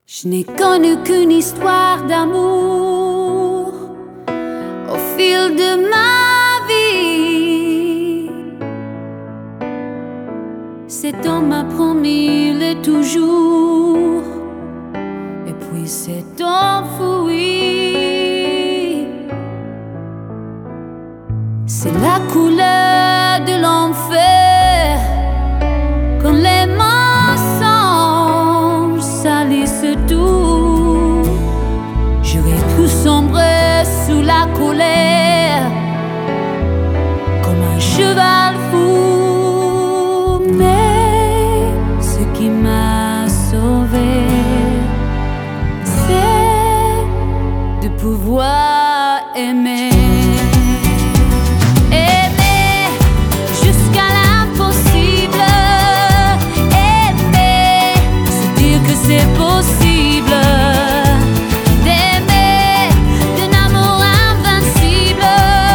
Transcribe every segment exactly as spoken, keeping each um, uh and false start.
Je n'ai connu qu'une histoire d'amour au fil de ma vie. Cet homme m'a promis le toujours, et puis s'est enfui. C'est la couleur de l'enfer quand les mensonges salissent tout. J'aurais pu sombrer sous la colère comme un cheval fou, mais ce qui m'a sauvé, c'est de pouvoir aimer. C'est possible d'aimer d'un amour invincible,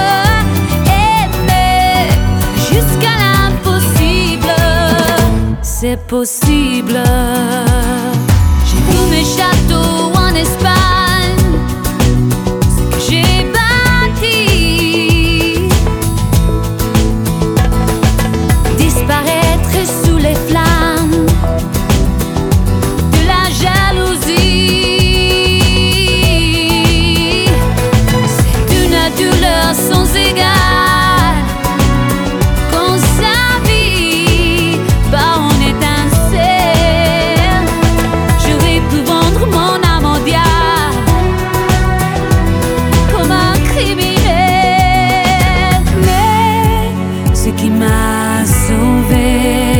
aimer jusqu'à l'impossible. C'est possible. J'ai vu mes châteaux en Espagne, ce que j'ai bâti, disparaître sous les flammes. Sans égal, quand sa vie bat en étincelle, j'aurais pu vendre mon âme au diable comme un criminel. Mais ce qui m'a sauvé,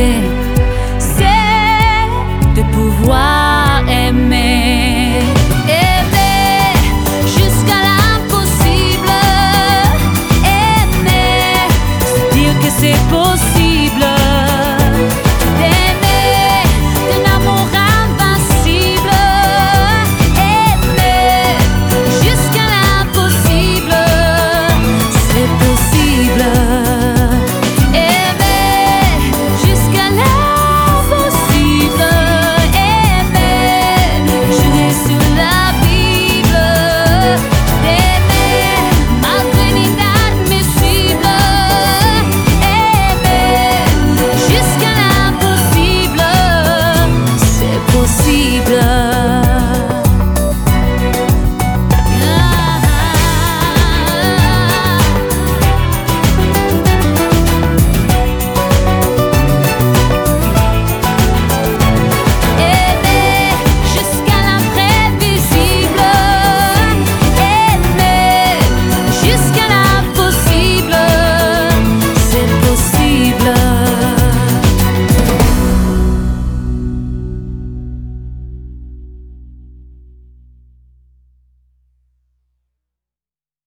c'est de pouvoir aimer. C'est possible d'aimer d'un amour invincible, aimer jusqu'à l'impossible. C'est possible, aimer jusqu'à l'impossible, aimer, jurer sur la Bible, d'aimer malgré l'inadmissible. Possible.